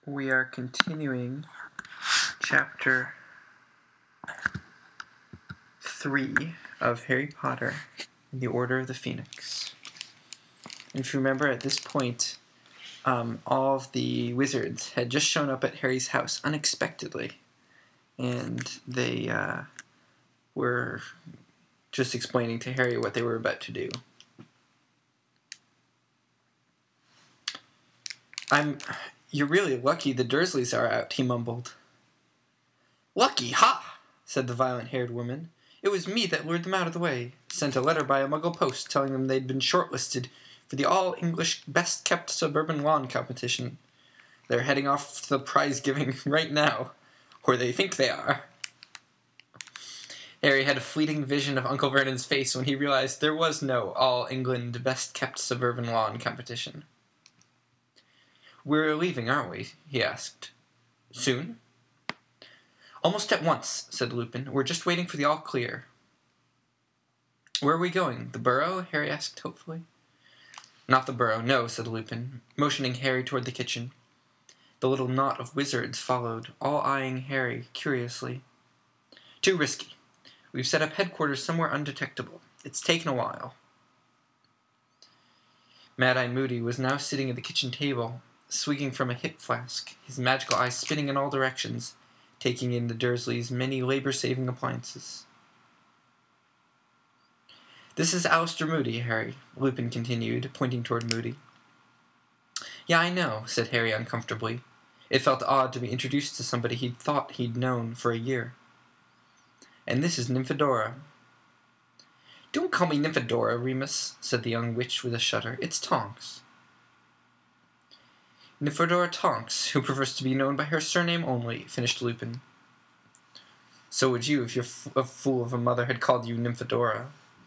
We are continuing chapter 3 of Harry Potter and the Order of the Phoenix. And if you remember, at this point, all of the wizards had just shown up at Harry's house unexpectedly. And they were just explaining to Harry what they were about to do. You're really lucky the Dursleys are out, he mumbled. Lucky, ha! Said the violet-haired woman. It was me that lured them out of the way. Sent a letter by a Muggle post telling them they'd been shortlisted for the all-English best-kept suburban lawn competition. They're heading off to the prize-giving right now. Or they think they are. Harry had a fleeting vision of Uncle Vernon's face when he realized there was no all-England best-kept suburban lawn competition. We're leaving, aren't we? He asked. Soon? Almost at once, said Lupin. We're just waiting for the all-clear. Where are we going? The Burrow? Harry asked hopefully. Not the Burrow, no, said Lupin, motioning Harry toward the kitchen. The little knot of wizards followed, all eyeing Harry curiously. Too risky. We've set up headquarters somewhere undetectable. It's taken a while. Mad-Eye Moody was now sitting at the kitchen table, swigging from a hip flask, his magical eye spinning in all directions, taking in the Dursleys' many labor-saving appliances. This is Alistair Moody, Harry, Lupin continued, pointing toward Moody. Yeah, I know, said Harry uncomfortably. It felt odd to be introduced to somebody he'd thought he'd known for a year. And this is Nymphadora. Don't call me Nymphadora, Remus, said the young witch with a shudder. It's Tonks. Nymphadora Tonks, who prefers to be known by her surname only, finished Lupin. So would you if your fool of a mother had called you Nymphadora.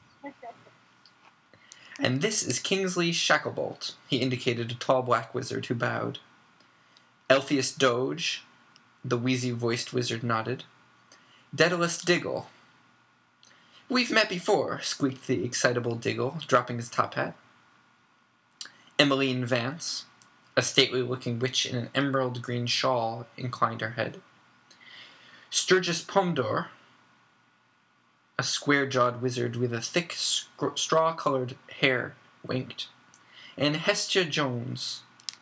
And this is Kingsley Shacklebolt, he indicated a tall black wizard who bowed. Elphius Doge, the wheezy-voiced wizard nodded. Daedalus Diggle. We've met before, squeaked the excitable Diggle, dropping his top hat. Emmeline Vance, a stately-looking witch in an emerald-green shawl, inclined her head. Sturgis Pomdore, a square-jawed wizard with a thick, straw-colored hair, winked. And Hestia Jones,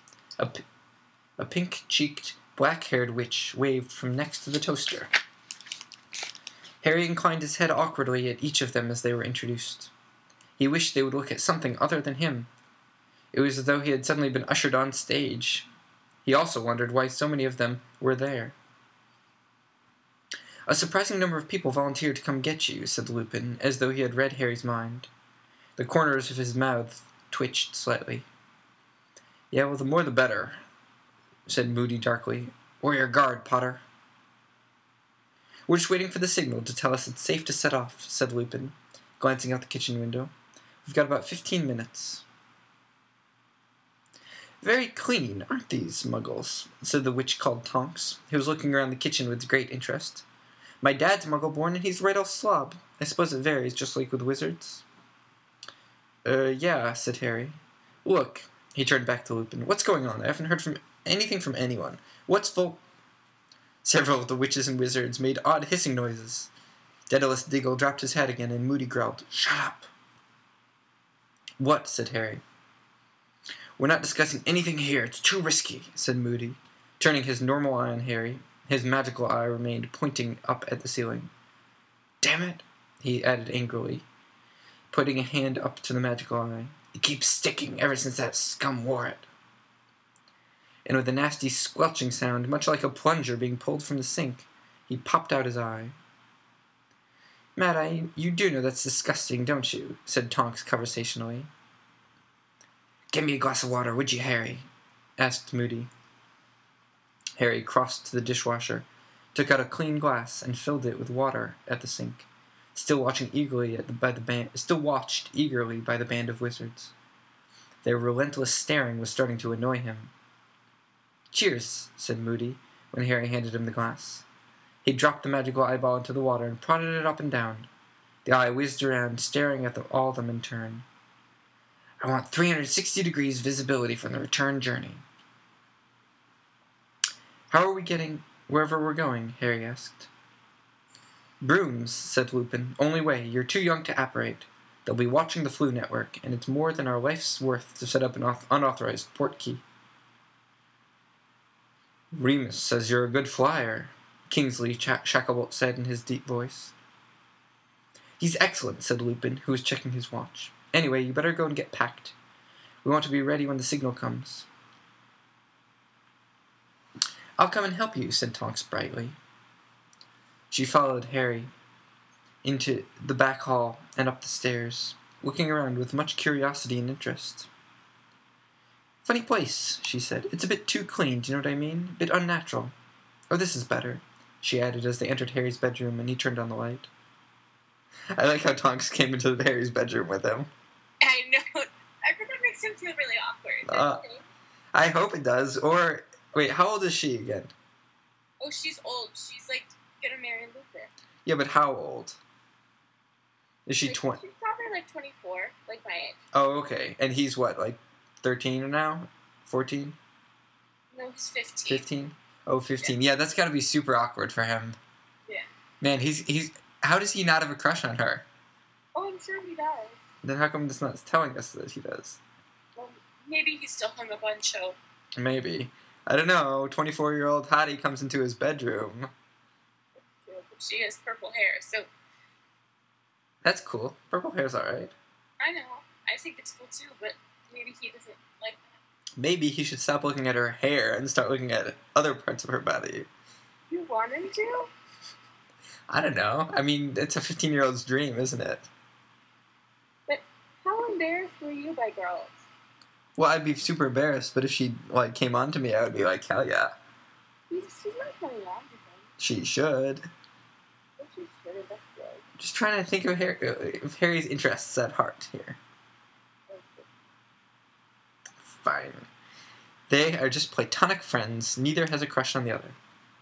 a pink-cheeked, black-haired witch, waved from next to the toaster. Harry inclined his head awkwardly at each of them as they were introduced. He wished they would look at something other than him. It was as though he had suddenly been ushered on stage. He also wondered why so many of them were there. A surprising number of people volunteered to come get you, said Lupin, as though he had read Harry's mind. The corners of his mouth twitched slightly. Yeah, well, the more the better, said Moody darkly. Or your guard, Potter. We're just waiting for the signal to tell us it's safe to set off, said Lupin, glancing out the kitchen window. We've got about 15 minutes. Very clean, aren't these, Muggles? Said the witch called Tonks, who was looking around the kitchen with great interest. My dad's Muggle-born, and he's right all slob. I suppose it varies, just like with wizards. Yeah, said Harry. Look, he turned back to Lupin. What's going on? I haven't heard anything from anyone. Several of the witches and wizards made odd hissing noises. Daedalus Diggle dropped his head again, and Moody growled, Shut up! What? Said Harry. We're not discussing anything here. It's too risky, said Moody, turning his normal eye on Harry. His magical eye remained pointing up at the ceiling. Damn it, he added angrily, putting a hand up to the magical eye. It keeps sticking ever since that scum wore it. And with a nasty squelching sound, much like a plunger being pulled from the sink, he popped out his eye. Mad-Eye, you do know that's disgusting, don't you? Said Tonks conversationally. Get me a glass of water, would you, Harry? Asked Moody. Harry crossed to the dishwasher, took out a clean glass, and filled it with water at the sink, still watched eagerly by the band of wizards. Their relentless staring was starting to annoy him. Cheers, said Moody, when Harry handed him the glass. He dropped the magical eyeball into the water and prodded it up and down. The eye whizzed around, staring at all of them in turn. I want 360 degrees visibility from the return journey. How are we getting wherever we're going? Harry asked. Brooms, said Lupin. Only way. You're too young to apparate. They'll be watching the Floo network, and it's more than our life's worth to set up an unauthorized port key. Remus says you're a good flyer, Kingsley Shacklebolt said in his deep voice. He's excellent, said Lupin, who was checking his watch. Anyway, you better go and get packed. We want to be ready when the signal comes. I'll come and help you, said Tonks brightly. She followed Harry into the back hall and up the stairs, looking around with much curiosity and interest. Funny place, she said. It's a bit too clean, do you know what I mean? A bit unnatural. Oh, this is better, she added as they entered Harry's bedroom and he turned on the light. I like how Tonks came into Harry's bedroom with him. I know. I think that makes him feel really awkward. I hope it does. Or, wait, how old is she again? Oh, she's old. She's, gonna marry Lupin. Yeah, but how old? Is she 20? She's probably, 24, my age. Oh, okay. And he's what, 13 now? 14? No, he's 15. 15? Oh, 15. Yeah, that's gotta be super awkward for him. Yeah. Man, he's... How does he not have a crush on her? Oh, I'm sure he does. Then how come it's not telling us that he does? Well, maybe he's still hung up on Cho. Maybe. I don't know. 24-year-old hottie comes into his bedroom. She has purple hair, so... That's cool. Purple hair's alright. I know. I think it's cool too, but maybe he doesn't like that. Maybe he should stop looking at her hair and start looking at other parts of her body. You want him to? I don't know. I mean, it's a 15-year-old's dream, isn't it? But how embarrassed were you by girls? Well, I'd be super embarrassed, but if she, came on to me, I would be like, hell yeah. She's not coming on to him. She should. But she should have, that's good. Just trying to think of Harry's interests at heart here. Okay. Fine. They are just platonic friends. Neither has a crush on the other.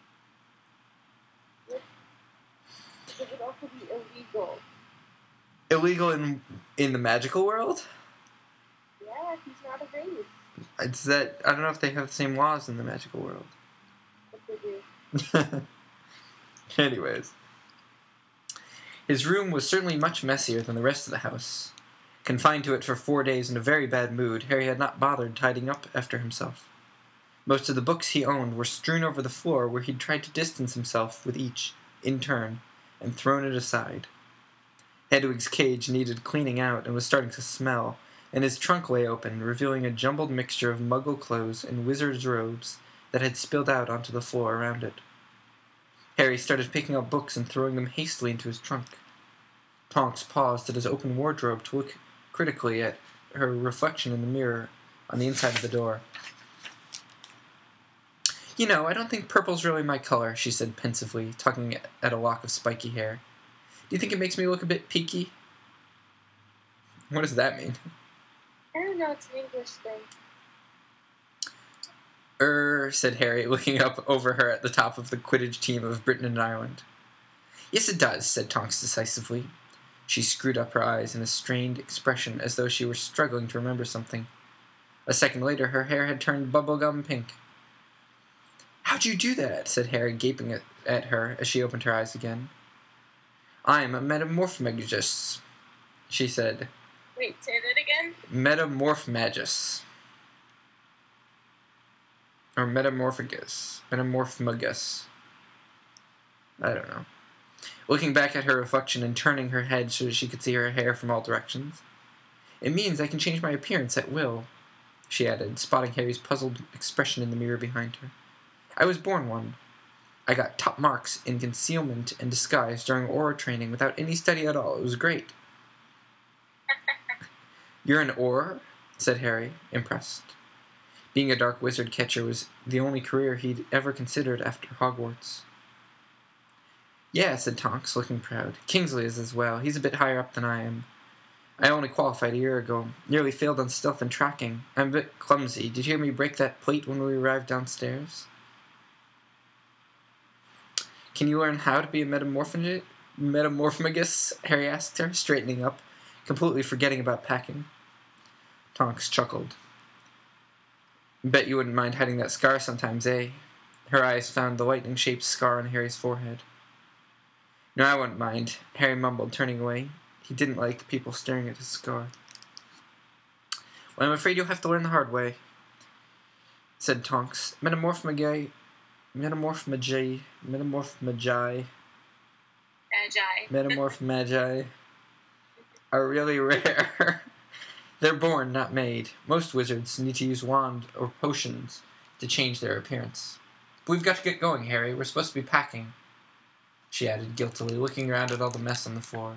It would also be illegal. Illegal in the magical world? Yeah, he's not of age. It's that I don't know if they have the same laws in the magical world. But they do. Anyways. His room was certainly much messier than the rest of the house. Confined to it for 4 days in a very bad mood, Harry had not bothered tidying up after himself. Most of the books he owned were strewn over the floor where he'd tried to distance himself with each, in turn, and thrown it aside. Hedwig's cage needed cleaning out and was starting to smell, and his trunk lay open, revealing a jumbled mixture of muggle clothes and wizard's robes that had spilled out onto the floor around it. Harry started picking up books and throwing them hastily into his trunk. Tonks paused at his open wardrobe to look critically at her reflection in the mirror on the inside of the door. You know, I don't think purple's really my color, she said pensively, tugging at a lock of spiky hair. Do you think it makes me look a bit peaky? What does that mean? I don't know, it's an English thing. Said Harry, looking up over her at the top of the Quidditch team of Britain and Ireland. Yes, it does, said Tonks decisively. She screwed up her eyes in a strained expression as though she were struggling to remember something. A second later, her hair had turned bubblegum pink. How'd you do that? Said Harry, gaping at her as she opened her eyes again. I'm a metamorphmagus, she said. Wait, say that again? Metamorphmagus. Or metamorphagus. Metamorphmagus. I don't know. Looking back at her reflection and turning her head so that she could see her hair from all directions. It means I can change my appearance at will, she added, spotting Harry's puzzled expression in the mirror behind her. I was born one. I got top marks in concealment and disguise during aura training without any study at all. It was great. You're an aura? Said Harry, impressed. Being a dark wizard catcher was the only career he'd ever considered after Hogwarts. Yeah, said Tonks, looking proud. Kingsley is as well. He's a bit higher up than I am. I only qualified a year ago. Nearly failed on stealth and tracking. I'm a bit clumsy. Did you hear me break that plate when we arrived downstairs? Can you learn how to be a metamorphmagus? Harry asked her, straightening up, completely forgetting about packing. Tonks chuckled. Bet you wouldn't mind hiding that scar sometimes, eh? Her eyes found the lightning-shaped scar on Harry's forehead. No, I wouldn't mind, Harry mumbled, turning away. He didn't like people staring at his scar. Well, I'm afraid you'll have to learn the hard way, said Tonks. Metamorphmagi are really rare. They're born, not made. Most wizards need to use wand or potions to change their appearance. But we've got to get going, Harry. We're supposed to be packing, she added guiltily, looking around at all the mess on the floor.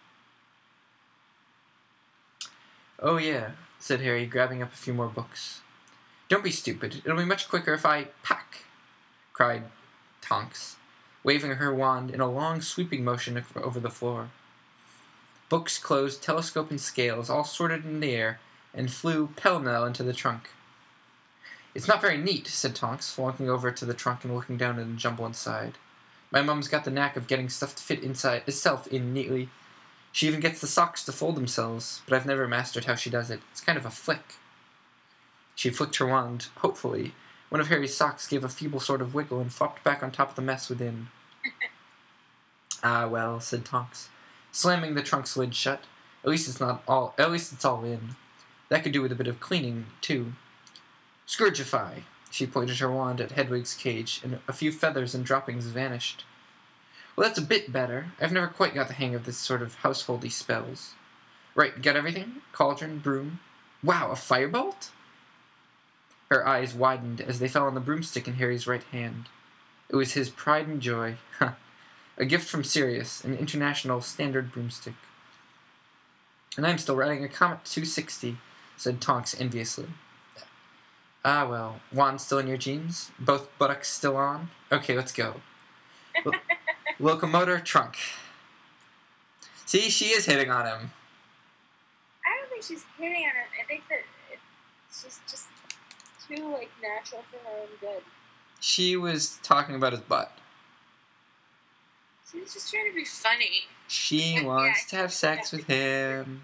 Oh, yeah, said Harry, grabbing up a few more books. Don't be stupid. It'll be much quicker if I pack, cried Tonks, waving her wand in a long, sweeping motion over the floor. Books, clothes, telescope, and scales all sorted in the air and flew pell-mell into the trunk. It's not very neat, said Tonks, walking over to the trunk and looking down at the jumble inside. My mum's got the knack of getting stuff to fit inside itself in neatly. She even gets the socks to fold themselves, but I've never mastered how she does it. It's kind of a flick. She flicked her wand, hopefully. One of Harry's socks gave a feeble sort of wiggle and flopped back on top of the mess within. Ah, well, said Tonks, slamming the trunk's lid shut. At least it's all in. That could do with a bit of cleaning, too. Scourgify! She pointed her wand at Hedwig's cage, and a few feathers and droppings vanished. Well, that's a bit better. I've never quite got the hang of this sort of householdy spells. Right, got everything? Cauldron, broom. Wow, a firebolt? Her eyes widened as they fell on the broomstick in Harry's right hand. It was his pride and joy. A gift from Sirius, an international standard broomstick. And I'm still riding a Comet 260, said Tonks enviously. Ah, well, wand still in your jeans? Both buttocks still on? Okay, let's go. Locomotor, trunk. See, she is hitting on him. I don't think she's hitting on him. I think that it's just too, natural for her own good. She was talking about his butt. She was just trying to be funny. She wants to have sex with him.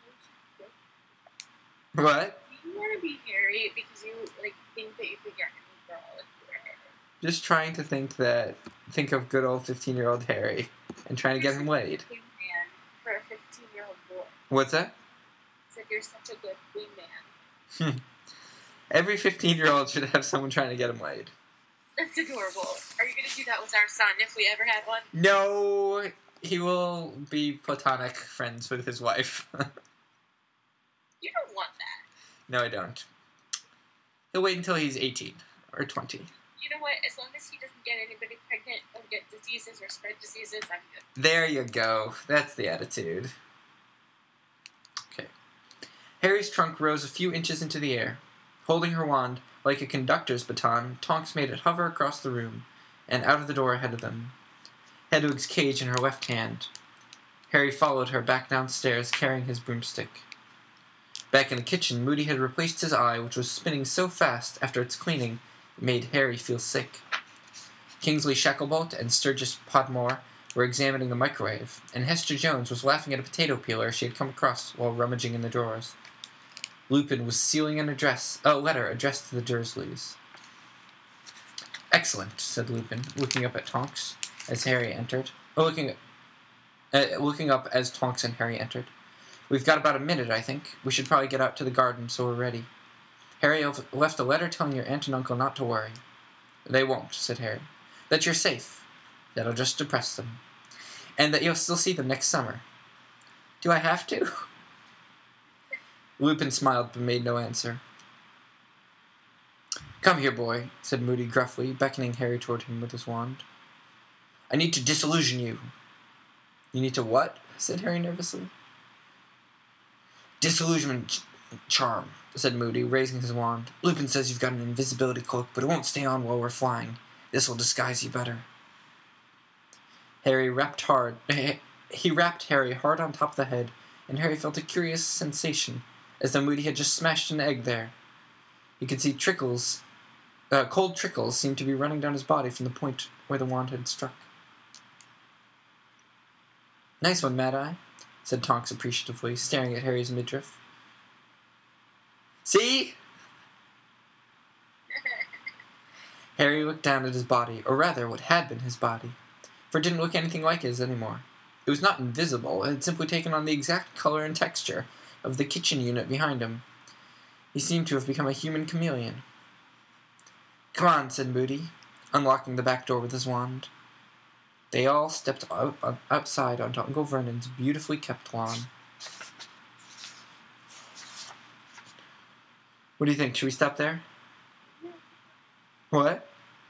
What? You want to be Harry because you, think that you could get any girl if you were Harry. Just trying to think of good old 15-year-old Harry and trying to get him laid. You're such a good man for a 15-year-old boy. What's that? I said you're such a good wingman. Every 15-year-old should have someone trying to get him laid. That's adorable. Are you going to do that with our son if we ever had one? No, he will be platonic friends with his wife. You don't want that. No, I don't. He'll wait until he's 18 or 20. You know what? As long as he doesn't get anybody pregnant or get diseases or spread diseases, I'm good. There you go. That's the attitude. Okay. Harry's trunk rose a few inches into the air. Holding her wand, like a conductor's baton, Tonks made it hover across the room and out of the door ahead of them. Hedwig's cage in her left hand. Harry followed her back downstairs, carrying his broomstick. Back in the kitchen, Moody had replaced his eye, which was spinning so fast after its cleaning it made Harry feel sick. Kingsley Shacklebolt and Sturgis Podmore were examining the microwave, and Hester Jones was laughing at a potato peeler she had come across while rummaging in the drawers. Lupin was sealing a letter addressed to the Dursleys. Excellent, said Lupin, looking up at Tonks as Harry entered. Looking up as Tonks and Harry entered. We've got about a minute, I think. We should probably get out to the garden so we're ready. Harry left a letter telling your aunt and uncle not to worry. They won't, said Harry. That you're safe. That'll just depress them. And that you'll still see them next summer. Do I have to? Lupin smiled but made no answer. Come here, boy, said Moody gruffly, beckoning Harry toward him with his wand. I need to disillusion you. You need to what? Said Harry nervously. Disillusionment charm, said Moody, raising his wand. Lupin says you've got an invisibility cloak, but it won't stay on while we're flying. This will disguise you better. He wrapped Harry hard on top of the head, and Harry felt a curious sensation, as though Moody had just smashed an egg there. He could see cold trickles seemed to be running down his body from the point where the wand had struck. Nice one, Mad-Eye, said Tonks appreciatively, staring at Harry's midriff. See? Harry looked down at his body, or rather what had been his body, for it didn't look anything like his anymore. It was not invisible, it had simply taken on the exact color and texture of the kitchen unit behind him. He seemed to have become a human chameleon. "Come on," said Moody, unlocking the back door with his wand. They all stepped outside onto Uncle Vernon's beautifully kept lawn. What do you think? Should we stop there? What?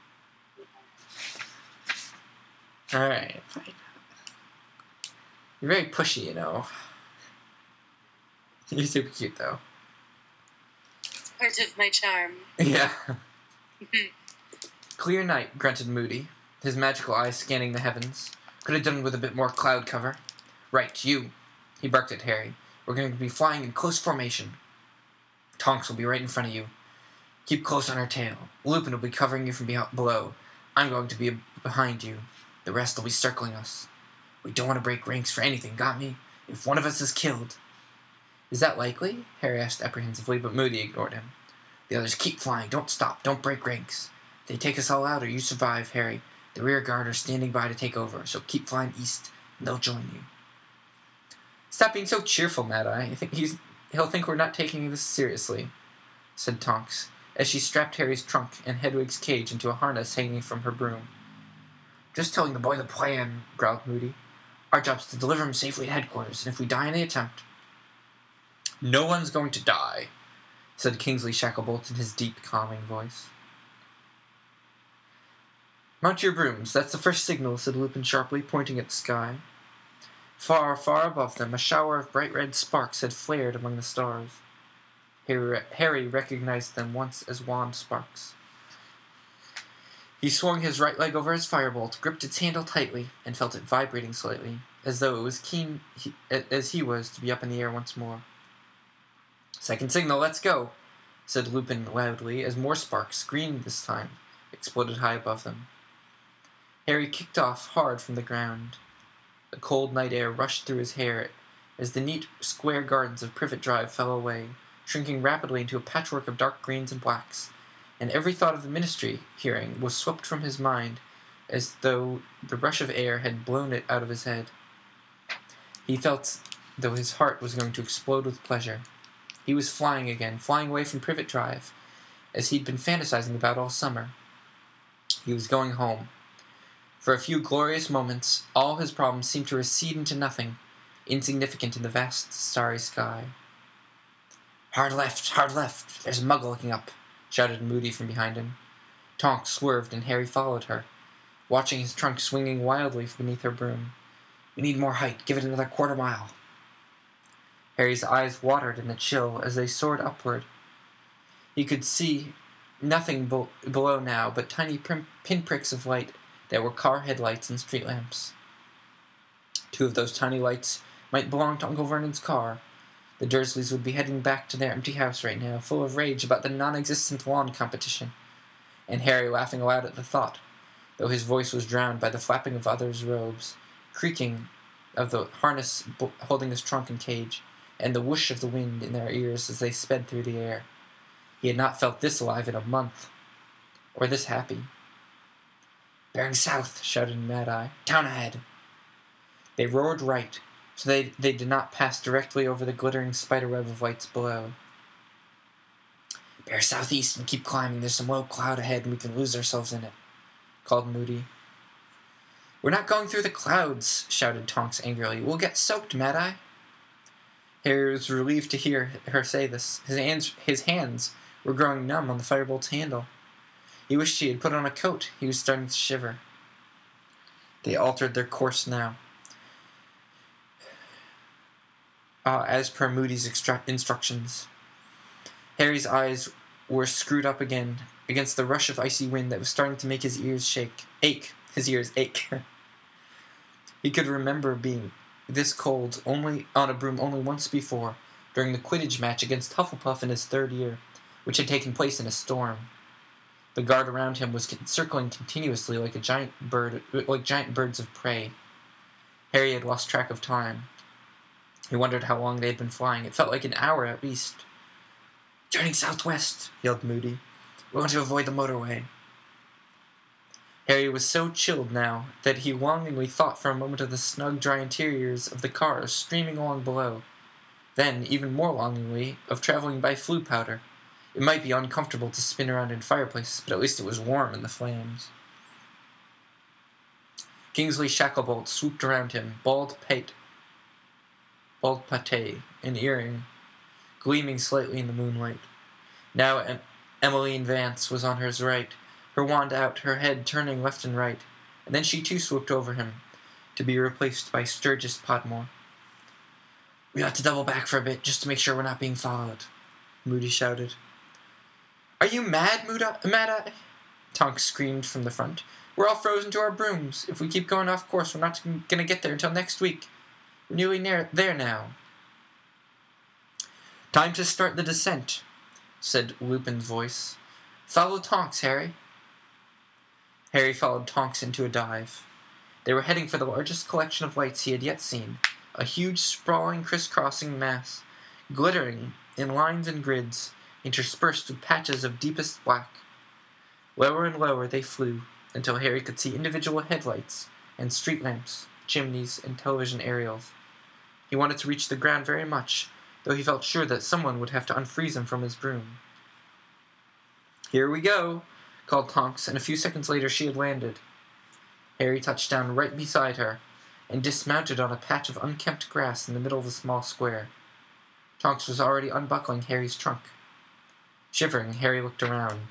Alright, fine. You're very pushy, you know. You're super cute, though. It's part of my charm. Yeah. Clear night, grunted Moody, his magical eyes scanning the heavens. Could have done with a bit more cloud cover. Right, you. He barked at Harry. We're going to be flying in close formation. Tonks will be right in front of you. Keep close on our tail. Lupin will be covering you from below. I'm going to be behind you. The rest will be circling us. We don't want to break ranks for anything, got me? If one of us is killed... Is that likely? Harry asked apprehensively, but Moody ignored him. The others keep flying. Don't stop. Don't break ranks. If they take us all out or you survive, Harry, the rear guard are standing by to take over, so keep flying east, and they'll join you. Stop being so cheerful, Mad-Eye. I think he'll think we're not taking this seriously, said Tonks, as she strapped Harry's trunk and Hedwig's cage into a harness hanging from her broom. Just telling the boy the plan, growled Moody. Our job's to deliver him safely to headquarters, and if we die in the attempt... No one's going to die, said Kingsley Shacklebolt in his deep, calming voice. Mount your brooms. That's the first signal, said Lupin sharply, pointing at the sky. Far, far above them, a shower of bright red sparks had flared among the stars. Harry recognized them once as wand sparks. He swung his right leg over his firebolt, gripped its handle tightly, and felt it vibrating slightly, as though it was keen as he was to be up in the air once more. Second signal, let's go, said Lupin loudly, as more sparks, green this time, exploded high above them. Harry kicked off hard from the ground. The cold night air rushed through his hair as the neat square gardens of Privet Drive fell away, shrinking rapidly into a patchwork of dark greens and blacks, and every thought of the ministry hearing was swept from his mind as though the rush of air had blown it out of his head. He felt though his heart was going to explode with pleasure. He was flying again, flying away from Privet Drive, as he'd been fantasizing about all summer. He was going home. For a few glorious moments, all his problems seemed to recede into nothing, insignificant in the vast starry sky. Hard left, hard left, there's a muggle looking up, shouted Moody from behind him. Tonks swerved and Harry followed her, watching his trunk swinging wildly beneath her broom. We need more height, give it another quarter mile. Harry's eyes watered in the chill as they soared upward. He could see nothing below now but tiny pinpricks of light that were car headlights and street lamps. Two of those tiny lights might belong to Uncle Vernon's car. The Dursleys would be heading back to their empty house right now, full of rage about the non-existent lawn competition, and Harry laughing aloud at the thought, though his voice was drowned by the flapping of others' robes, creaking of the harness holding his trunk and cage, and the whoosh of the wind in their ears as they sped through the air. He had not felt this alive in a month, or this happy. Bearing south, shouted Mad-Eye. Down ahead. They roared right, so they did not pass directly over the glittering spiderweb of lights below. Bear southeast and keep climbing. There's some low cloud ahead and we can lose ourselves in it, called Moody. We're not going through the clouds, shouted Tonks angrily. We'll get soaked, Mad-Eye. Harry was relieved to hear her say this. His hands were growing numb on the firebolt's handle. He wished he had put on a coat. He was starting to shiver. They altered their course now, as per Moody's instructions. Harry's eyes were screwed up again against the rush of icy wind that was starting to make his ears ache. His ears ache. He could remember being this cold on a broom only once before, during the Quidditch match against Hufflepuff in his third year, which had taken place in a storm. The guard around him was circling continuously like giant birds of prey. Harry had lost track of time. He wondered how long they had been flying. It felt like an hour at least. Turning southwest, yelled Moody. We want to avoid the motorway. Harry was so chilled now that he longingly thought for a moment of the snug, dry interiors of the cars streaming along below. Then, even more longingly, of traveling by flue powder. It might be uncomfortable to spin around in fireplaces, but at least it was warm in the flames. Kingsley Shacklebolt swooped around him, bald pate, an earring, gleaming slightly in the moonlight. Now Emmeline Vance was on his right, her wand out, her head turning left and right, and then she too swooped over him, to be replaced by Sturgis Podmore. "We ought to double back for a bit, just to make sure we're not being followed," Moody shouted. "Are you mad, Mad-Eye?" Tonks screamed from the front. "We're all frozen to our brooms. If we keep going off course, we're not going to get there until next week. We're nearly there now." "Time to start the descent," said Lupin's voice. "Follow Tonks, Harry." Harry followed Tonks into a dive. They were heading for the largest collection of lights he had yet seen, a huge, sprawling, crisscrossing mass, glittering in lines and grids, interspersed with patches of deepest black. Lower and lower they flew, until Harry could see individual headlights and street lamps, chimneys, and television aerials. He wanted to reach the ground very much, though he felt sure that someone would have to unfreeze him from his broom. "Here we go," called Tonks, and a few seconds later she had landed. Harry touched down right beside her, and dismounted on a patch of unkempt grass in the middle of the small square. Tonks was already unbuckling Harry's trunk. Shivering, Harry looked around.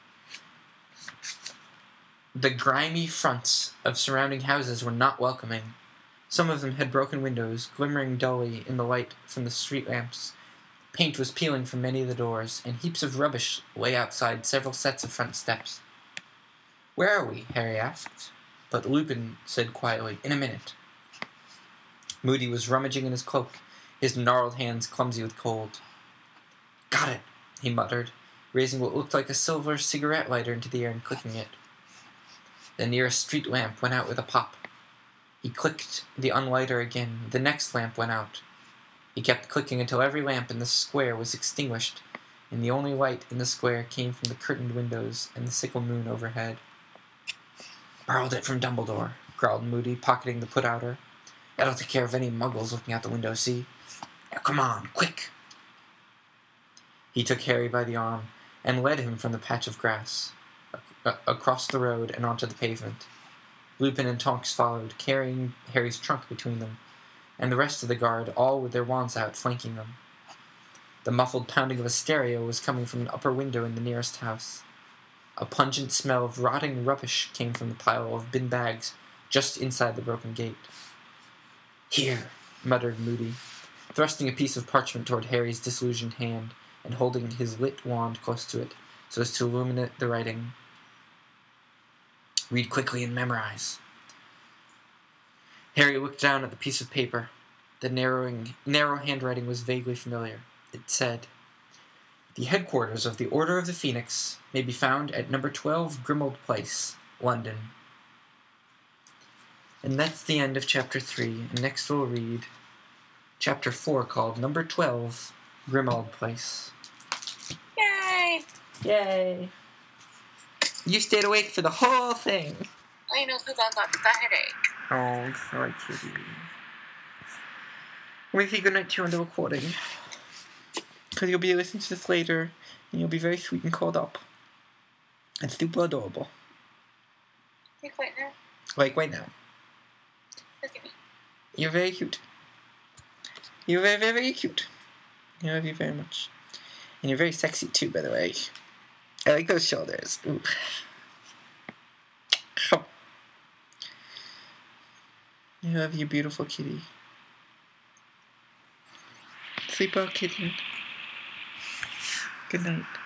The grimy fronts of surrounding houses were not welcoming. Some of them had broken windows, glimmering dully in the light from the street lamps. Paint was peeling from many of the doors, and heaps of rubbish lay outside several sets of front steps. "Where are we?" Harry asked. But Lupin said quietly, "In a minute." Moody was rummaging in his cloak, his gnarled hands clumsy with cold. "Got it," he muttered, raising what looked like a silver cigarette lighter into the air and clicking it. The nearest street lamp went out with a pop. He clicked the unlighter again. The next lamp went out. He kept clicking until every lamp in the square was extinguished, and the only light in the square came from the curtained windows and the sickle moon overhead. "Borrowed it from Dumbledore," growled Moody, pocketing the put-outer. "That'll take care of any muggles looking out the window, see? Now come on, quick!" He took Harry by the arm and led him from the patch of grass, across the road and onto the pavement. Lupin and Tonks followed, carrying Harry's trunk between them, and the rest of the guard, all with their wands out, flanking them. The muffled pounding of a stereo was coming from an upper window in the nearest house. A pungent smell of rotting rubbish came from the pile of bin bags just inside the broken gate. "Here," muttered Moody, thrusting a piece of parchment toward Harry's disillusioned hand and holding his lit wand close to it so as to illuminate the writing. "Read quickly and memorize." Harry looked down at the piece of paper. The narrow handwriting was vaguely familiar. It said, "The headquarters of the Order of the Phoenix may be found at number 12 Grimmauld Place, London." And that's the end of Chapter 3. And next we'll read Chapter 4, called Number 12, Grimmauld Place. Yay! Yay! You stayed awake for the whole thing. I know, because I got the headache. Oh, sorry, kitty. Maybe good night to you on the recording. Because you'll be listening to this later, and you'll be very sweet and curled up. And super adorable. Like right now? Like right now. Look at me. You're very cute. You're very, very, very cute. I love you very much. And you're very sexy too, by the way. I like those shoulders. Ooh. I love you, beautiful kitty. Sleep well, kitten. Good night.